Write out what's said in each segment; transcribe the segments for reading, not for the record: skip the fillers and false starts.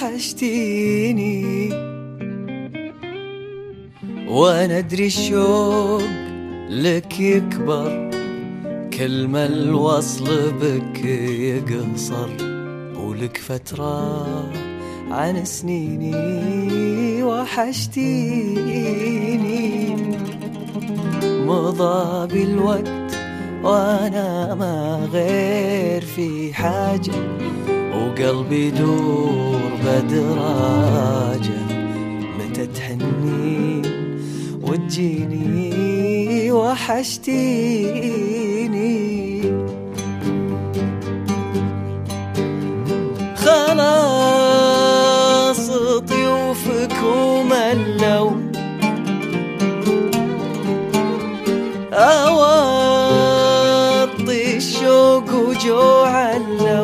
وحشتيني، وانا ادري الشوق لك يكبر كل ما الوصل بك يقصر، ولك فترة عن سنيني وحشتيني. مضى بالوقت وانا ما غير في حاجة، وقلبي يدور بدراجة. متى تحنين وتجيني وحشتيني. خلاص طيوفك وملوا، أواطي الشوق وجوع اللو.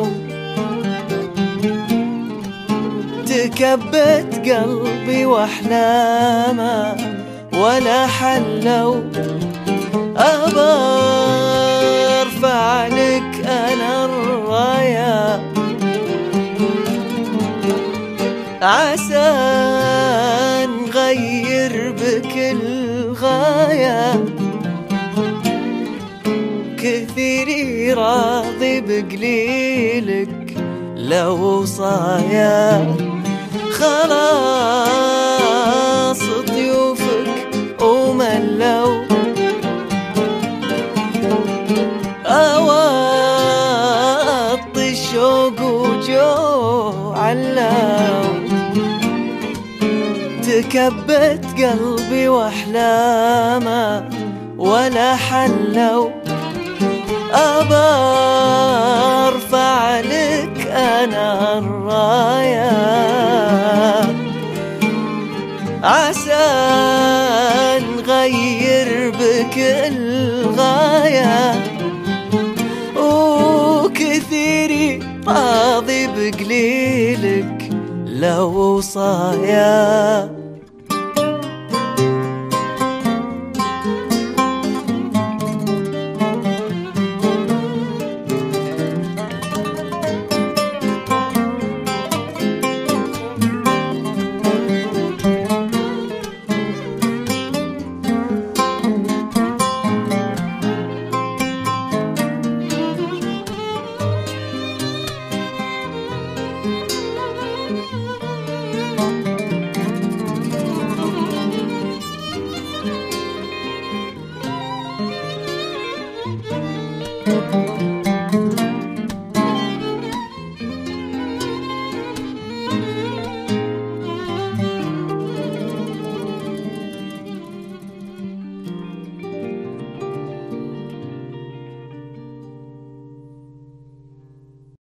تكبت قلبي واحلامه ولا حلوا. أبى ارفع لك انا الرايه، عسى نغير بك الغايه. كثيري راضي بقليلك لو صايا. خلاص ضيوفك وملوا، أواطي الشوق وجوع اللو. تكبت قلبي واحلامه ولا حلوا. أبى ارفع لك انا الرايه، عسى نغير بك الغايه. وكثيري راضي بقليلك لو صايا.